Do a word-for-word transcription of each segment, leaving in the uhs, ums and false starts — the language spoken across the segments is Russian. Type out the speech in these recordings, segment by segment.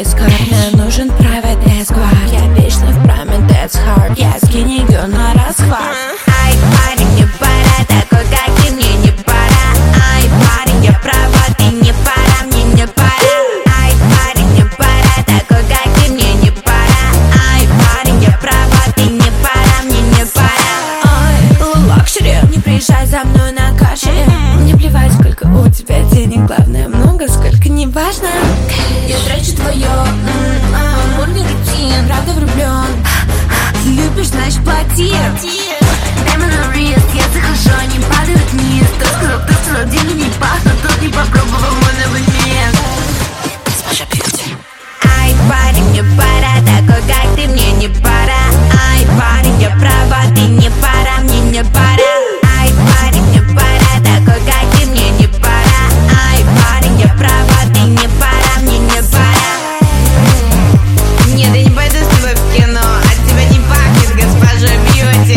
эскорт. Мне нужен private escort. Я вечно в прайме, that's hard. Я skinny girl на расхват. Ай, парень, не пора, такой как ты мне не пора. Ай, парень, я права, ты не пора, мне не пора. Ай, парень, не пора, такой как ты мне не пора. Ай, парень, я права, ты не пора, мне не пора. Ай, лакшери, не приезжай за мной на каши. Мне плевать, сколько у тебя денег, главное много, сколько не важно. Я трачу твое амурный рутин, правда влюблен. Любишь, значит плати. Прямо на риск, я захожу, они падают вниз. Кто сказал, кто сказал, деньги не пахнут, тот не попробовал мой новый мент. Smasha Beauty. Ай, парень, мне пора, такой как ты мне не пора. Ай, парень, я права, ты не пора, мне не пора. Ай, парень, мне пора, такой как ты мне не пора. Ай, парень, я права, ты не пора, мне не пора. Нет, я не пойду с тобой в кино, от тебя не пахнет, госпожа Бьюти.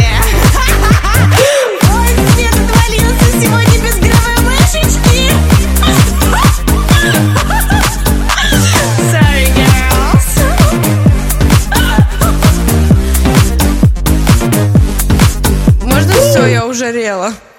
Ой, свет отвалился сегодня без гровой мышечки. Sorry, girls. Можно все, я ужарела.